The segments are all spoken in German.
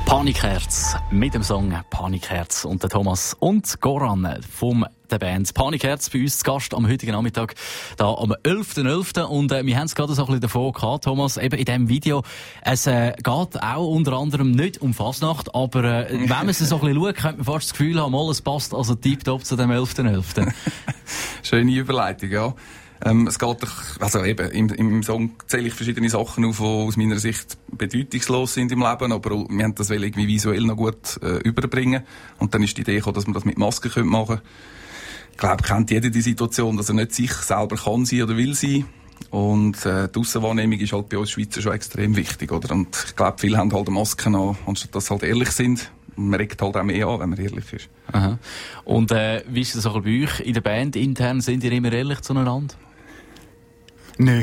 Panikherz mit dem Song Panikherz und der Thomas und Goran vom der Band Panikherz bei uns zu Gast am heutigen Nachmittag da am 11.11. Und wir haben es gerade so ein bisschen davon gehabt, Thomas, eben in diesem Video. Es geht auch unter anderem nicht um Fasnacht, aber wenn man es so ein bisschen schaut, könnte man fast das Gefühl haben, es passt also tiptop zu dem 11.11. Schöne Überleitung, ja. Es geht doch, also eben, im Song zähle ich verschiedene Sachen auf, die aus meiner Sicht bedeutungslos sind im Leben, aber wir haben das irgendwie visuell noch gut überbringen. Und dann ist die Idee gekommen, dass man das mit Masken machen könnte. Ich glaube, kennt jeder die Situation, dass er nicht sich selber kann sein oder will sein. Und die Aussenwahrnehmung ist halt bei uns Schweizer schon extrem wichtig, oder? Und ich glaube, viele haben halt Masken an, anstatt dass sie halt ehrlich sind. Und man regt halt auch mehr an, wenn man ehrlich ist. Aha. Und wie ist das auch bei euch in der Band intern? Sind ihr immer ehrlich zueinander? Nö.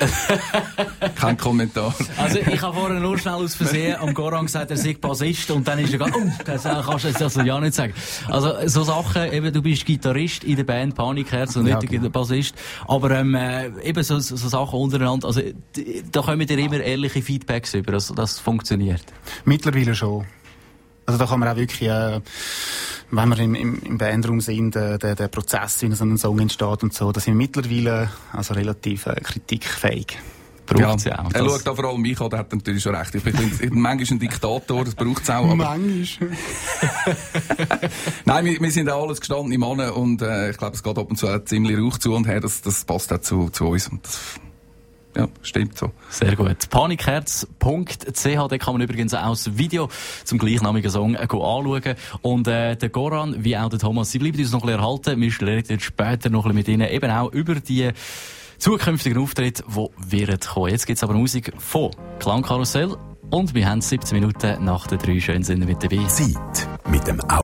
Kein Kommentar. Also ich habe vorhin nur schnell aus Versehen am Goran gesagt, er sei Bassist und dann ist er gegangen, das kannst du jetzt also ja nicht sagen. Also so Sachen, eben du bist Gitarrist in der Band Panikherz und nicht der Bassist, aber eben so Sachen untereinander, also da kommen dir immer ehrliche Feedbacks über, also das funktioniert. Mittlerweile schon. Also da kann man auch wirklich, wenn wir im Bandraum sind, der Prozess, wie so ein Song entsteht und so, da sind wir mittlerweile also relativ kritikfähig. Braucht's ja auch. Er schaut da vor allem mich an, der hat natürlich schon recht. Ich bin manchmal ein Diktator, das braucht es auch. Aber manchmal. Nein, wir sind auch alles gestandene Männer und ich glaube, es geht ab und zu auch ziemlich Rauch zu und her, das passt auch zu uns. Und das, ja, stimmt so. Sehr gut. Panikherz.ch, da kann man übrigens auch das Video zum gleichnamigen Song anschauen. Und der Goran, wie auch der Thomas, sie bleiben uns noch ein bisschen erhalten. Wir reden später noch ein bisschen mit ihnen, eben auch über die zukünftigen Auftritte, die werden kommen. Jetzt gibt's aber Musik von Klangkarussell und wir haben 17 Minuten nach der 3 schön sind wir mit dabei. Zeit mit dem